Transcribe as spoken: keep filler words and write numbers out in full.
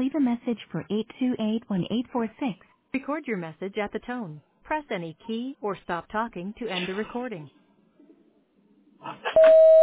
leave a message for eight two eight, one eight four six. Record your message at the tone. Press any key or stop talking to end the recording.